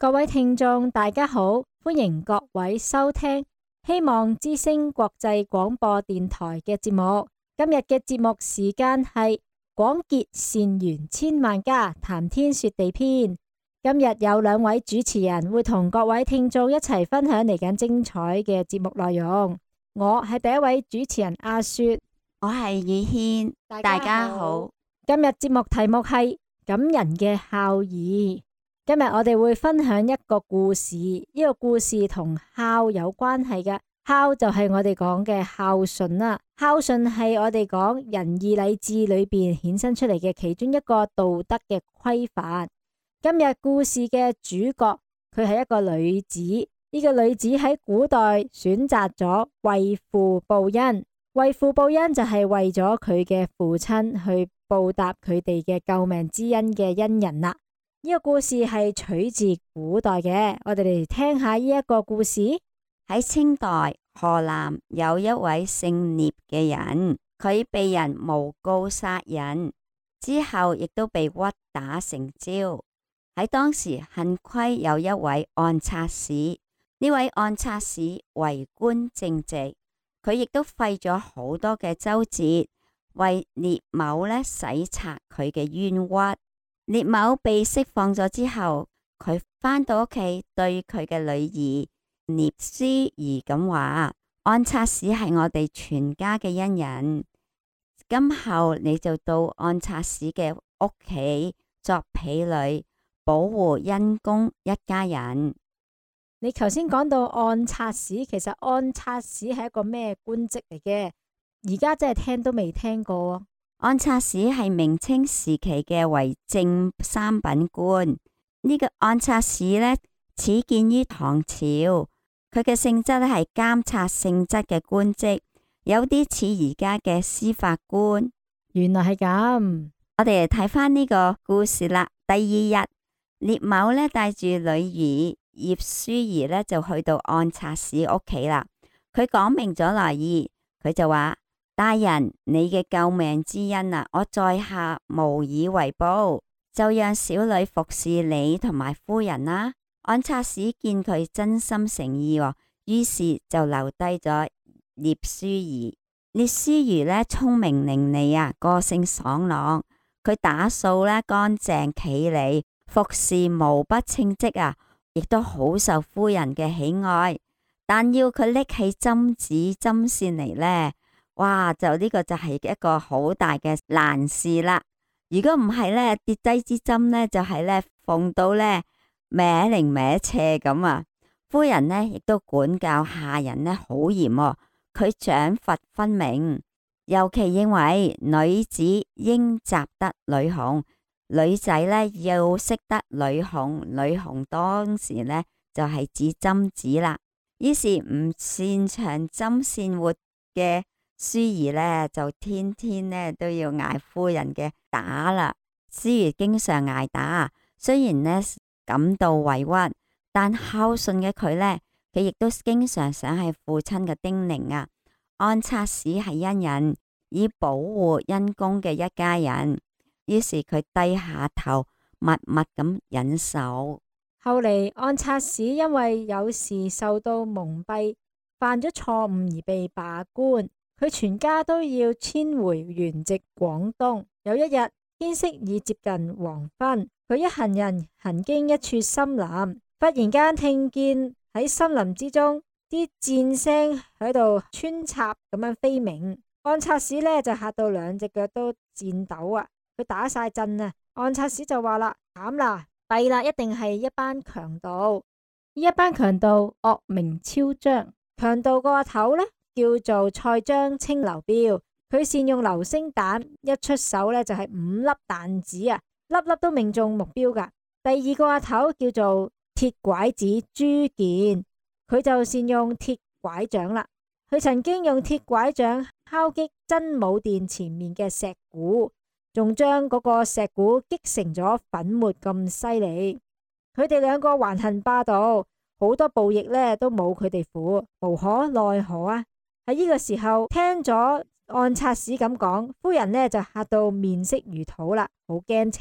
各位聽眾，大家好，歡迎各位收聽希望之聲國際廣播電台嘅節目。今日嘅節目時間係廣結善緣千萬家，談天說地篇。今日有兩位主持人會同各位聽眾一齊分享嚟緊精彩嘅節目內容。我係第一位主持人阿雪， 我係宇軒，大家好。 今日節目題目係感人嘅孝義。今日我哋會分享一個故事，呢個故事同孝有關係嘅。孝就係我哋講嘅孝順啦。孝順係我哋講仁義禮智裏邊衍生出嚟嘅其中一個道德嘅規範。今日故事嘅主角佢係一個女子，呢個女子喺古代選擇咗為父報恩。為父報恩就係為咗佢嘅父親去報答佢哋嘅救命之恩嘅恩人啦。呢個故事係取自古代嘅，我哋嚟聽下呢一個故事。 喺清代河南有一位姓聶嘅人，佢被人誣告殺人之後，亦都被屈打成招。喺當時幸虧有一位按察使，呢位按察使為官正直，佢亦都費咗好多嘅周折，為聶某洗刷佢嘅冤屈。聶某被釋放咗之後，佢返到屋企對佢嘅女兒聶思儀咁話：按察使係我哋全家嘅恩人，今後你就到按察使嘅屋企作婢女，保護恩公一家人。 你頭先講到按察使，其實按察使係一個咩官職嚟嘅？而家真係聽都未聽過。 按察使係明清時期嘅為正三品官。呢個按察使始建於唐朝，佢嘅性質係監察性質嘅官職，有啲似而家嘅司法官。 原來係咁， 我哋嚟睇翻呢個故事啦。第二日，聶某帶住女兒葉舒儀就去到按察使屋企啦。佢講明咗來意，佢就話：大人，你嘅救命之恩啊，我在下無以為報，就讓小女服侍你同埋夫人啦。按察使見佢真心誠意，於是就留低咗聶舒儀。聶舒儀聰明伶俐啊，個性爽朗，佢打掃乾淨企理，服侍無不稱職啊，亦都好受夫人嘅喜愛。但要佢拎起針子針線嚟哇！呢個就係一個好大嘅難事啦。如果唔係跌低支針就係縫到歪零歪斜咁啊。夫人亦都管教下人好嚴喎，佢獎罰分明，尤其認為女子應習得女紅，女仔要識得女紅。女紅當時就係指針子啦。於是唔擅長針線活嘅舒儀就天天都要挨夫人嘅打啦。舒儀經常挨打，雖然感到委屈，但孝順嘅佢佢亦都經常想係父親嘅叮嚀啊。按察使係恩人，以保護恩公嘅一家人，於是佢低下頭，默默咁忍受。 後嚟按察使因為有時受到蒙蔽，犯咗錯誤而被罷官。佢全家都要遷回原籍廣東。有一日，天色已接近黃昏，佢一行人行經一處森林，忽然間聽見喺森林之中啲箭聲喺度穿插咁樣飛鳴。按察使就嚇到兩隻腳都顫抖啊！佢打晒震啊！按察使就話啦：慘啦，弊啦，一定係一班強盜。呢一班強盜惡名昭彰，強盜個頭叫做蔡章清劉彪，佢善用流星彈，一出手就係5粒彈子啊，粒粒都命中目標噶。第二個阿頭叫做鐵拐子朱健，佢就善用鐵拐杖啦。佢曾經用鐵拐杖敲擊真武殿前面嘅石鼓，仲將嗰個石鼓擊成咗粉末咁犀利。佢哋兩個橫行霸道，好多暴役都冇佢哋苦，無可奈何啊！喺呢個時候，聽咗按察使咁講，夫人就嚇到面色如土啦，好驚青。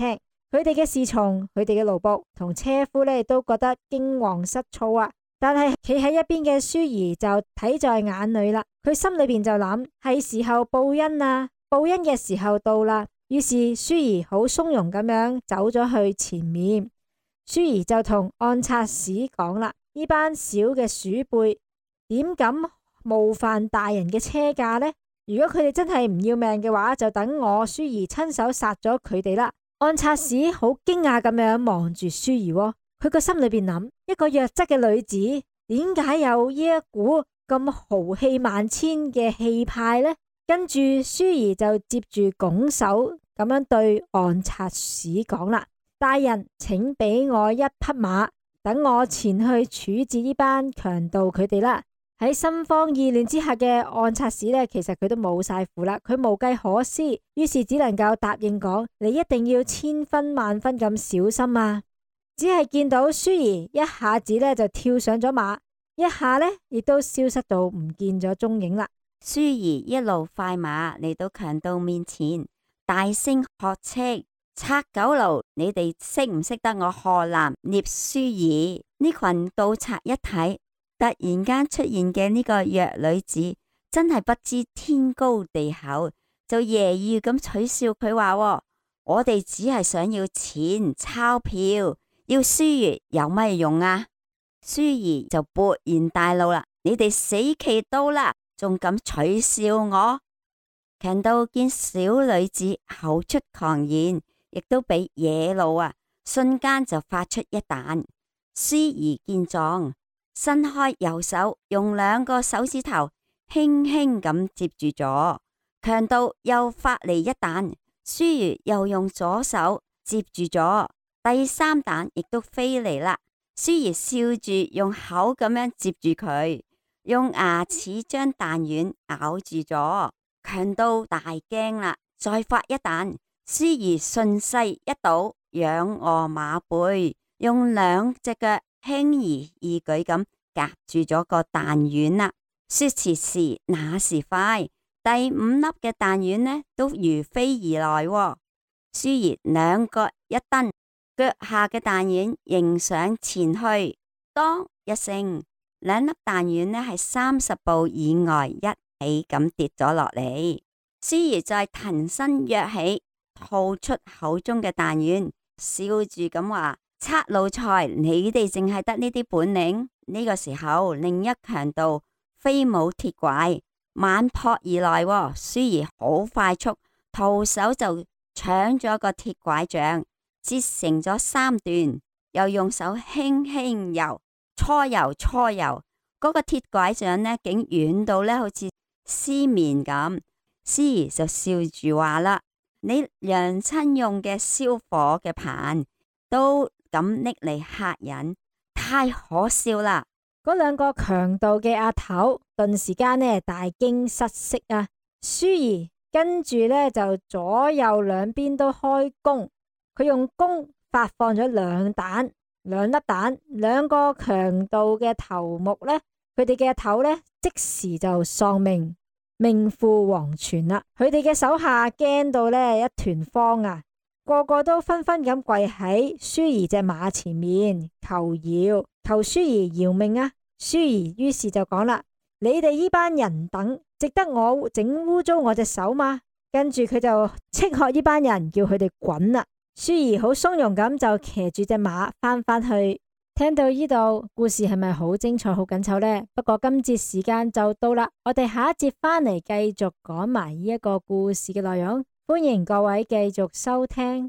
佢哋嘅侍從、佢哋嘅奴僕同車夫呢，都覺得驚惶失措啊。但係企喺一邊嘅舒兒就睇在眼裏啦，佢心裏邊就諗，係時候報恩啦，報恩嘅時候到啦。於是舒兒好從容咁樣走咗去前面。舒兒就同按察使講啦：呢班小嘅鼠輩點敢冒犯大人嘅車駕呢？如果佢哋真係唔要命嘅話，就等我舒兒親手殺咗佢哋啦。按察使好驚訝咁樣望住舒兒喎，佢個心裏邊諗，一個弱質嘅女子點解有呢一股咁豪氣萬千嘅氣派呢？跟住舒兒就接住拱手咁樣對按察使講啦：大人，請俾我一匹馬，等我前去處置呢班強盜佢哋啦。喺心慌意亂之下嘅按察使呢，其實佢都冇晒符啦，佢無計可施，於是只能夠答應講：你一定要千分萬分咁小心啊！只係見到舒兒一下子呢就跳上咗馬，一下呢亦都消失到唔見咗蹤影啦。 舒兒一路快馬嚟到強盜面前，大聲喝斥：賊狗奴，你哋識唔識得我河南聶舒兒？呢群盜賊一睇突然間出現嘅呢個弱女子，真係不知天高地厚，就揶揄咁取笑佢話：我哋只係想要錢鈔票，要舒兒有乜用啊？舒兒就勃然大怒啦：你哋死期到啦，仲敢取笑我？強盜見小女子口出狂言，亦都俾惹怒啊，瞬間就發出一彈。舒兒見狀，伸開右手，用兩個手指頭輕輕咁接住咗。強盜又發嚟一彈，舒兒又用左手接住咗。第三彈亦都飛嚟啦。舒兒笑住用口咁樣接住佢，用牙齒將彈丸咬住咗。強盜大驚啦，再發一彈，舒兒順勢一倒，仰臥馬背，用兩隻腳輕而易舉咁夾住咗個彈丸啦。說時遲，那時快，第五粒嘅彈丸呢都如飛而來喎。舒兒兩腳一蹬，腳下嘅彈丸迎上前去，當一聲，兩粒彈丸呢係30步以外一起咁跌咗落嚟。舒兒再騰身躍起，吐出口中嘅彈丸，笑住咁話：賊奴才，你哋淨係得呢啲本領？呢個時候，另一強盜飛舞鐵拐猛撲而來喎。舒兒好快速，徒手就搶咗個鐵拐杖，折成咗3段，又用手輕輕游，搓游，嗰個鐵拐杖呢，竟軟到呢好似絲綿咁。舒兒就笑住話啦：你娘親用嘅燒火嘅棒都敢拎嚟嚇人，太可笑啦！ 嗰兩個強盜嘅阿頭頓時間呢大驚失色啊！舒兒跟住呢就左右兩邊都開弓，佢用弓發放咗兩粒彈，兩個強盜嘅頭目呢，佢哋嘅頭呢即時就喪命，命赴黃泉啦！佢哋嘅手下驚到呢一團慌啊，個個都紛紛咁跪喺舒兒隻馬前面求饒，求舒兒饒命啊！舒兒於是就講啦：你哋呢班人等值得我整污糟我隻手嗎？跟住佢就斥喝呢班人，叫佢哋滾啦！舒兒好從容咁就騎住隻馬翻去。聽到呢度，故事係咪好精彩好緊湊呢？不過今節時間就到啦，我哋下一節翻嚟繼續講埋呢一個故事嘅內容，歡迎各位繼續收聽。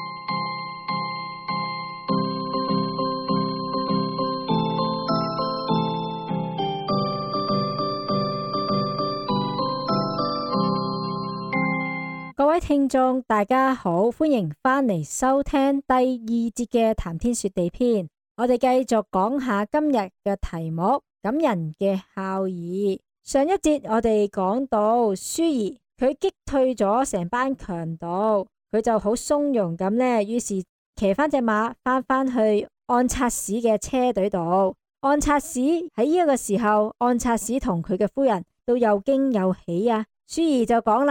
各位聽眾大家好，歡迎翻嚟收聽第二節嘅談天說地篇。我哋繼續講下今日嘅題目：感人嘅孝義。上一節我哋講到舒兒佢擊退咗成班強盜，佢就好從容咁呢，於是騎翻隻馬翻去按察使嘅車隊度。按察使喺呢一個時候，按察使同佢嘅夫人都又驚又喜啊！舒兒就講啦：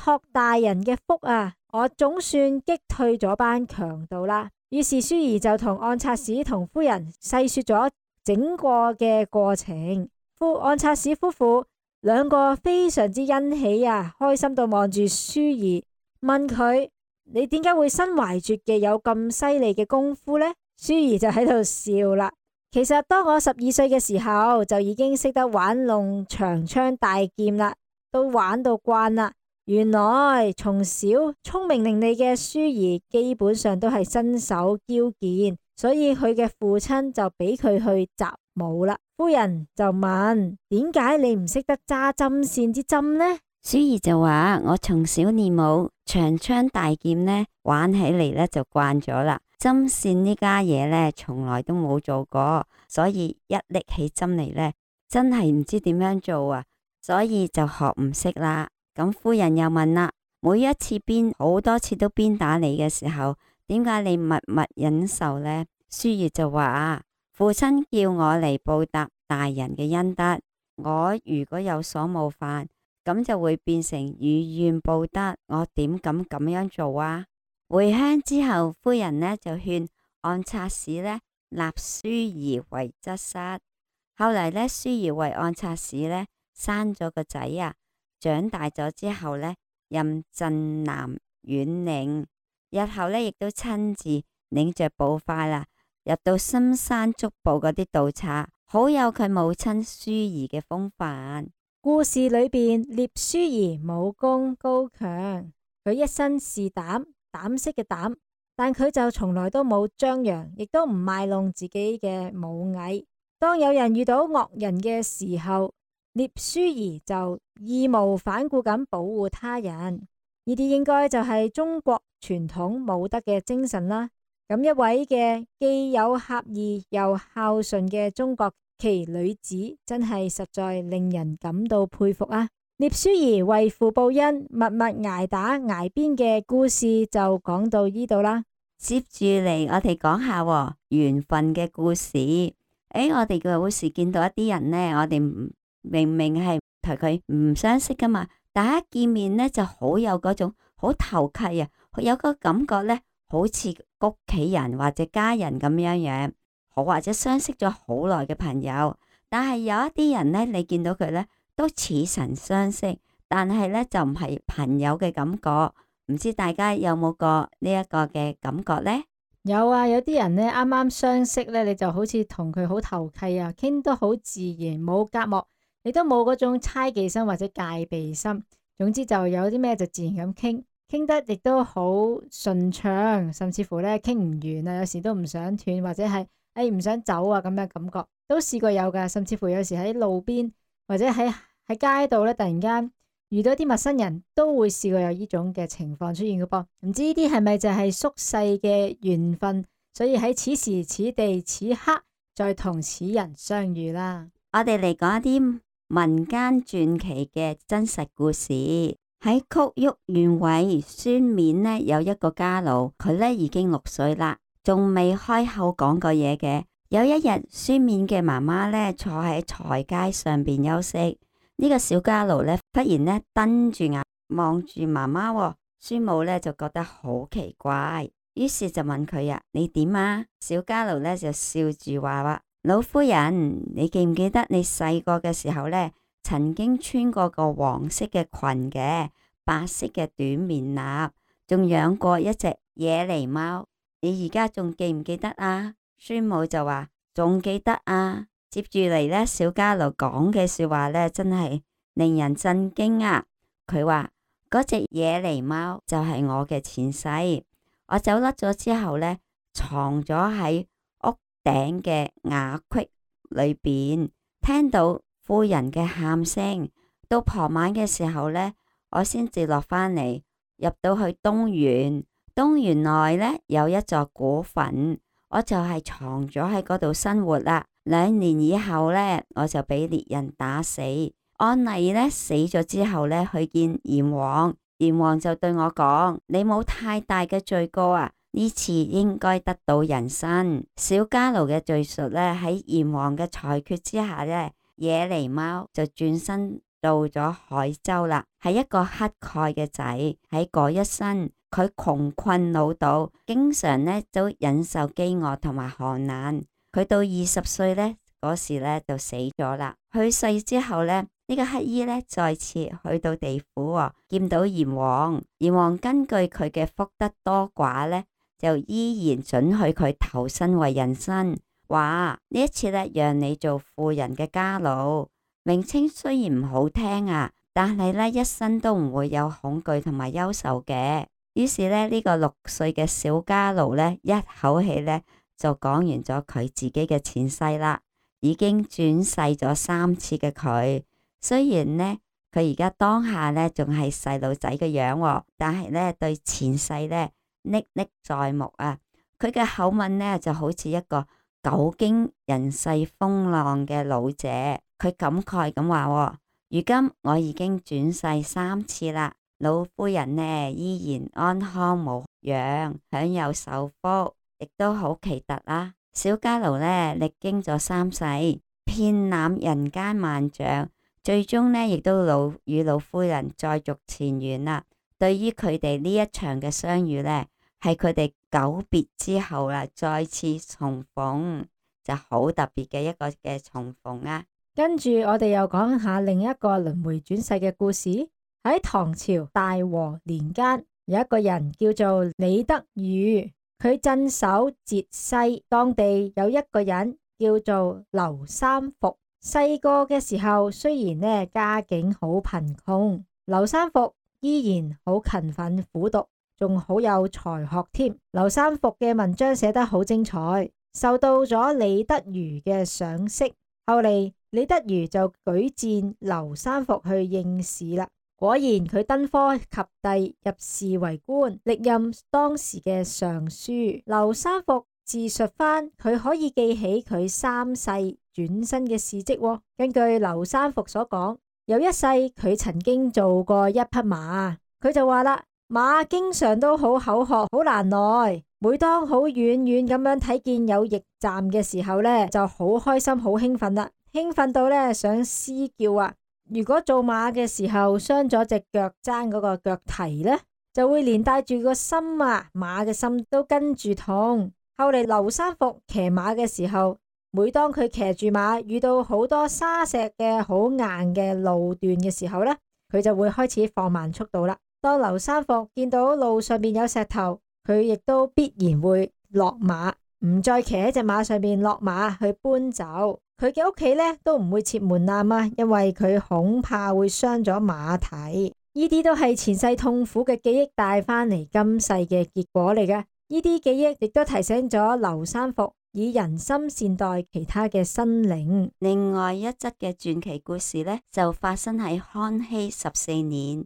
託大人嘅福啊，我總算擊退咗班強盜啦。於是舒兒就同按察使同夫人細說咗整個嘅過程。按察使夫婦兩個非常之欣喜啊，開心到望住舒兒，問佢：你點解會身懷絕技，有咁犀利嘅功夫呢？舒兒就喺度笑啦。其實當我12歲嘅時候，就已經識得玩弄長槍大劍啦，都玩到慣啦。原來從小聰明伶俐嘅舒兒基本上都係身手矯健，所以佢嘅父親就俾佢去習武啦。夫人就問：點解你唔識得揸針線之針呢？ 舒兒就話：我從小練武，長槍大劍呢，玩起嚟呢就慣咗啦。針線呢家嘢呢，從來都冇做過，所以一拎起針嚟呢，真係唔知點樣做啊，所以就學唔識啦。咁夫人又問啦：每一次好多次都鞭打你嘅時候，點解你默默忍受呢？舒兒就話：父親叫我嚟報答大人嘅恩德，我如果有所冒犯，咁就會變成如願報德，我點敢咁樣做啊？回鄉之後，夫人呢就勸按察使呢立舒兒為側室。後嚟呢，舒兒為按察使呢生咗個仔啊。長大咗之後呢，任鎮南縣令，日後呢亦都親自領着步快啦，入到深山捉捕嗰啲盜賊，好有佢母親舒兒嘅風範。 故事裏邊，聶舒兒武功高強，佢一身是膽識嘅膽，但佢就從來都冇張揚，亦都唔賣弄自己嘅武藝。當有人遇到惡人嘅時候，聶舒兒就義無反顧咁保護他人，呢啲應該就係中國傳統武德嘅精神啦。咁一位嘅既有俠義又孝順嘅中國奇女子，真係實在令人感到佩服啊！聶舒兒為父報恩，默默挨打挨鞭嘅故事就講到呢度啦。 接住嚟，我哋講下緣分嘅故事。我哋嘅故事見到一啲人呢，我哋明明係同佢唔相識噶嘛，但係一見面呢就好有嗰種好投契啊，有個感覺呢，好似屋企人或者家人咁樣樣，好或者相識咗好耐嘅朋友。但係有一啲人呢，你見到佢呢都似曾相識，但係呢就唔係朋友嘅感覺。唔知大家有冇過呢一個嘅感覺呢？ 有啊，有啲人呢啱啱相識呢，你就好似同佢好投契啊，傾得好自然，冇隔膜。你都冇嗰種猜忌心或者戒備心，總之就有啲咩就自然咁傾，傾得亦都好順暢，甚至乎咧傾唔完啊，有時都唔想斷，或者係唔想走啊咁嘅感覺，都試過有噶。甚至乎有時喺路邊或者喺街度咧，突然間遇到啲陌生人，都會試過有呢種嘅情況出現嘅噃。唔知呢啲係咪就係宿世嘅緣分，所以喺此時此地此刻再同此人相遇啦。 我哋嚟講一啲民間傳奇嘅真實故事。喺曲沃縣尉孫冕呢，有一個家奴，佢呢已經6歲啦，仲未開口講過嘢嘅。有一日，孫冕嘅媽媽呢坐喺台階上邊休息，呢個小家奴呢忽然呢瞪住眼望住媽媽，孫母呢就覺得好奇怪，於是就問佢啊：你點啊？小家奴呢就笑住話：老夫人，你記唔記得你細個嘅時候呢，曾經穿過個黃色嘅裙嘅，白色嘅短棉衲，仲養過一隻野狸貓，你而家仲記唔記得啊？孫母就話：仲記得啊。接住嚟呢，小家奴講嘅說話呢，真係令人震驚啊！佢話嗰隻野狸貓就係我嘅前世，我走甩咗之後呢，藏咗喺頂嘅瓦隙裏邊，聽到夫人嘅喊聲，到傍晚嘅時候呢，我先至落返嚟，入到去東園。東園內呢有一座古墳，我就係藏咗喺嗰度生活啦。2年以後呢，我就俾獵人打死。按例呢，死咗之後呢，去見閻王，閻王就對我講：你冇太大嘅罪過啊，呢次應該得到人身。小家奴嘅敘述呢，喺閻王嘅裁決之下呢，野狸貓就轉身到咗海州啦，係一個乞丐嘅仔。喺嗰一生，佢窮困潦倒，經常呢都忍受飢餓同埋寒難。佢到20歲呢嗰時呢就死咗啦。去世之後呢，呢個乞衣呢再次去到地府喎，見到閻王。閻王根據佢嘅福德多寡呢，就依然准許佢投身為人身，話呢一次呢，讓你做富人嘅家奴。名稱雖然唔好聽啊，但係呢一生都唔會有恐懼同埋憂愁嘅。於是呢，呢個6歲嘅小家奴呢，一口氣呢就講完咗佢自己嘅前世啦。已經轉世咗3次嘅佢，雖然呢，佢而家當下呢仲係細路仔嘅樣喎，但係呢對前世呢歷歷在目啊。佢嘅口吻呢就好似一個久經人世風浪嘅老者，佢感慨咁話：如今我已經轉世3次啦，老夫人呢依然安康無恙，享有壽福，亦都好奇特啦。小家奴呢歷經咗3世，遍覽人間萬象，最終呢亦都與老夫人再續前緣啦。對於佢哋呢一場嘅相遇呢，係佢哋久別之後啦，再次重逢，就好特別嘅一個嘅重逢啊！ 跟住我哋又講下另一個輪迴轉世嘅故事。喺唐朝大和年間，有一個人叫做李德裕。佢鎮守浙西，當地有一個人叫做劉三復。細個嘅時候，雖然呢家境好貧窮，劉三復依然好勤奮苦讀，仲好有才學添。劉三復嘅文章寫得好精彩，受到咗李德裕嘅賞識。後嚟李德裕就舉薦劉三復去應試啦。果然佢登科及第，入仕為官，歷任當時嘅尚書。劉三復自述翻，佢可以記起佢3世轉身嘅事蹟。根據劉三復所講，有一世佢曾經做過一匹馬，佢就話啦，馬經常都好口渴，好難耐。每當好遠遠咁樣睇見有驛站嘅時候呢，就好開心，好興奮啦，興奮到呢想嘶叫啊！如果做馬嘅時候傷咗隻腳踭嗰個腳蹄呢，就會連帶住個心啊，馬嘅心都跟住痛。後嚟劉三復騎馬嘅時候，每當佢騎住馬遇到好多沙石嘅好硬嘅路段嘅時候呢，佢就會開始放慢速度啦。當劉三復見到路上面有石頭，佢亦都必然會落馬，唔再騎喺隻馬上面，落馬去搬走。佢嘅屋企呢都唔會設門檻啊，因為佢恐怕會傷咗馬蹄。呢啲都係前世痛苦嘅記憶帶返嚟今世嘅結果嚟嘅。呢啲記憶亦都提醒咗劉三復以人心善待其他嘅生靈。 另外一則嘅傳奇故事呢，就發生喺康熙14年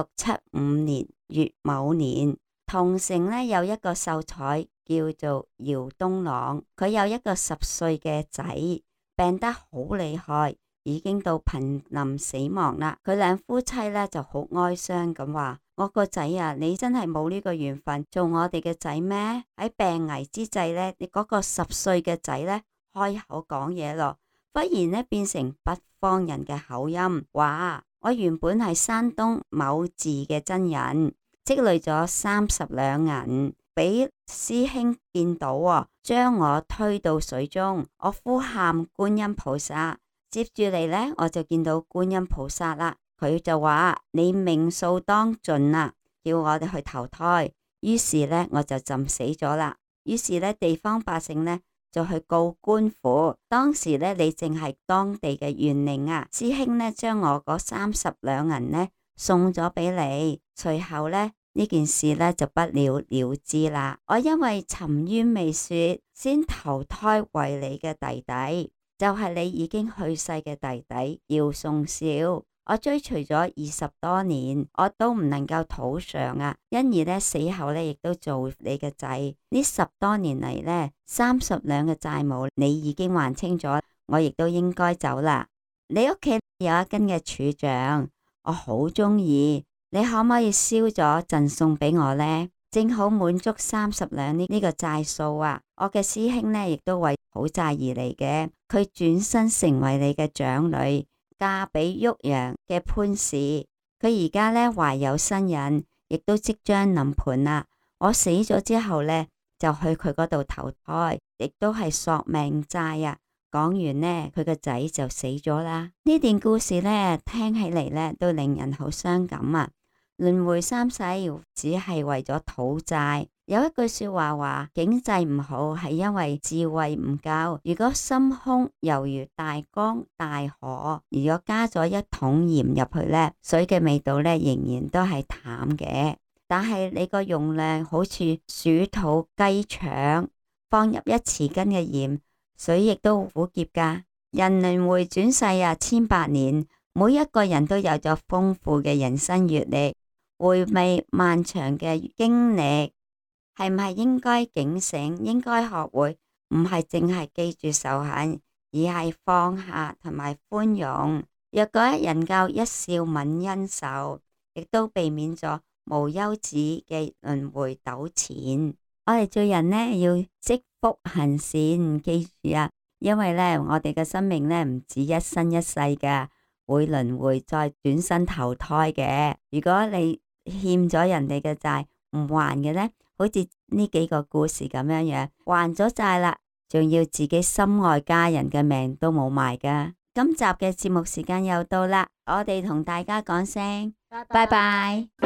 1675年乙卯年，桐城呢有一個秀才叫做姚東朗，佢有一個10歲嘅仔，病得好厲害，已經到瀕臨死亡啦。佢兩夫妻呢就好哀傷咁話：我個仔啊，你真係冇呢個緣分做我哋嘅仔咩？喺病危之際呢，你嗰個10歲嘅仔呢開口講嘢咯，忽然呢變成北方人嘅口音，話我原本係山東某寺嘅真人，積累咗30兩銀。俾師兄見到，將我推到水中，我呼喊觀音菩薩，接住嚟呢，我就見到觀音菩薩啦。佢就話：你命數當盡啦，叫我哋去投胎。於是呢，我就浸死咗啦。於是呢，地方百姓呢就去告官府。當時呢，你正係當地嘅縣令啊。師兄呢將我嗰30兩銀呢送咗俾你，隨後呢。呢件事呢就不了了之啦。我因為沉冤未雪，先投胎為你嘅弟弟，就係你已經去世嘅弟弟姚宋少。我追隨咗20多年，我都唔能夠討償啊。因而呢，死後呢亦都做你嘅仔。呢10多年嚟呢，30兩嘅債務你已經還清咗，我亦都應該走啦。你屋企有一根嘅柱像，我好中意。你可唔可以燒咗贈送俾我呢？正好滿足30兩呢個債數啊！我嘅師兄呢亦都為討債而嚟嘅，佢轉身成為你嘅長女， 嫁俾旭陽嘅潘氏，佢而家呢懷有身孕，亦都即將臨盆啦。我死咗之後呢，就去佢嗰度投胎，亦都係索命債啊。講完呢，佢個仔就死咗啦。呢段故事呢，聽起嚟呢都令人好傷感啊。輪迴三世只係為咗討債。有一句說話話，境際唔好係因為智慧唔夠。如果心胸猶如大江大河，如果加咗一桶鹽入去呢，水嘅味道呢仍然都係淡嘅。但係你個容量好似鼠肚雞腸，放入一匙羹嘅鹽，水亦都苦澀噶。人輪迴轉世啊，千百年，每一個人都有咗豐富嘅人生閱歷，回味漫長嘅經歷，係唔係應該警醒？應該學會唔係淨係記住仇恨，而係放下同埋寬容。若果人夠一笑泯恩仇，亦都避免咗無休止嘅輪迴糾纏。我哋做人呢，要積福行善，記住啊！因為呢，我哋嘅生命呢唔止一生一世嘅，會輪迴再轉身投胎嘅。如果你欠咗人哋嘅債唔還嘅呢，好似呢幾個故事咁樣樣，還咗債啦，仲要自己心愛家人嘅命都冇埋噶。今集嘅節目時間又到啦，我哋同大家講聲拜拜。